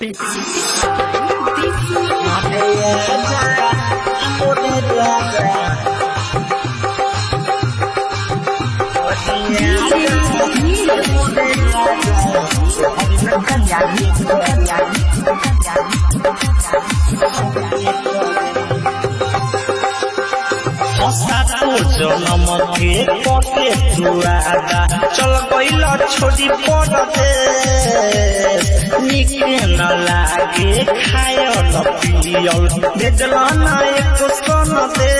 जनम के पके जुआदा चल गइल छोड़ी पड़ते निक न लागे खायल पियल भेजल न एक सन दे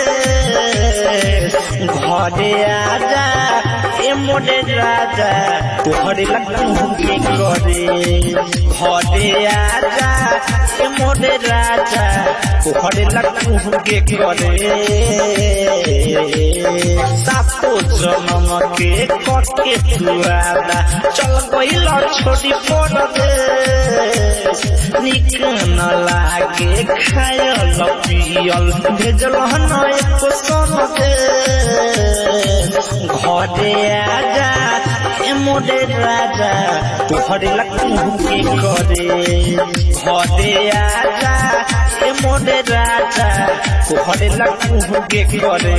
घरे आजा ए मोरे राजा तोहरे लगू के करे घरे आजा ए मोरे राजा तोहरे लगू के करे सातो जनम के कटे जुआदा चल गइल छोड़ी पड़ते निक न लागे खायल पियल भेजल न एक सन दे घरे आजा ए मोरे राजा तोहरे लगू के करे घरे आजा ए मोरे राजा तोहरे लगू के करे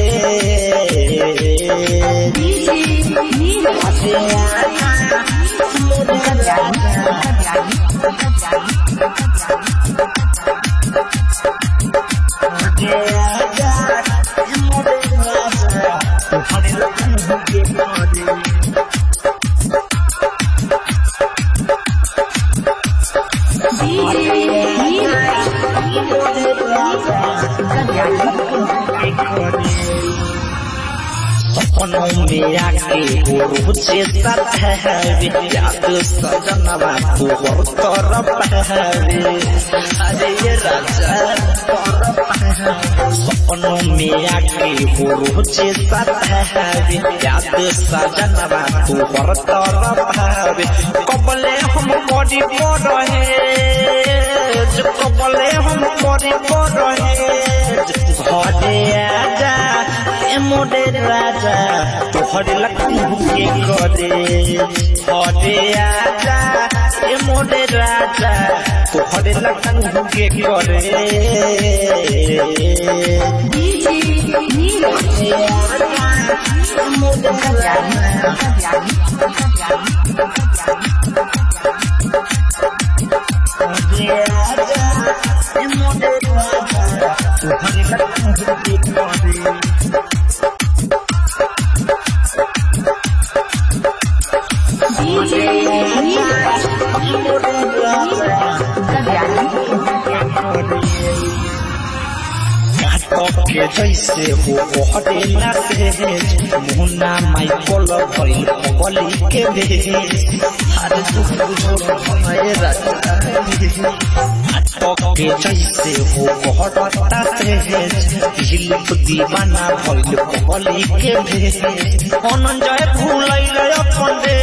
सपनों में आके वो रोजे साथ है याद सजनवा तू और तरफ है अरे ये राजा सपनों में आके वो रोजे साथ है याद सजनवा तू और तरफ है कबले हम बड़ी बड़ है कबले हम बड़ी बड़ है घरे आजा ए मोरे राजा तोहरे लगू के करे घरे आजा ए मोरे राजा तोहरे लगू के करे के जैसे हो हटे ना से मुन्ना माई बोल भइल बली के भेज अरे दुख भए राजा के जैसे हो हटता से हिलप दीवाना भइल बली के भेज अनंजय भूलैल अपन दे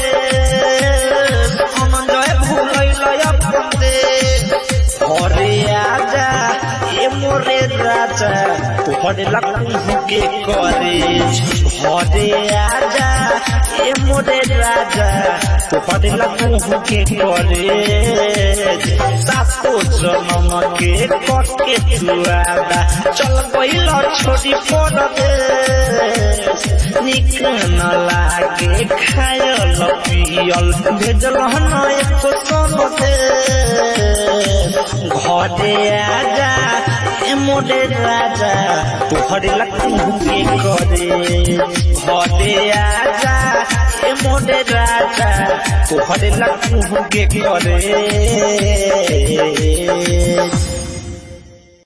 अनंजय भूलैल अपन दे घरे आजा ए मोरे राजा तोहरे लगू के करे घरे आजा ए मोरे राजा तोहरे लगू के करे सातो जनम के कटे जुआदा चल गइल छोड़ी पड़ते निक न लागे खायल पियल भेजल न एक सन दे घरे आजा ए मोरे राजा तोहरे लगू के करे घरे आजा ए मोरे राजा तोहरे लगू के करे।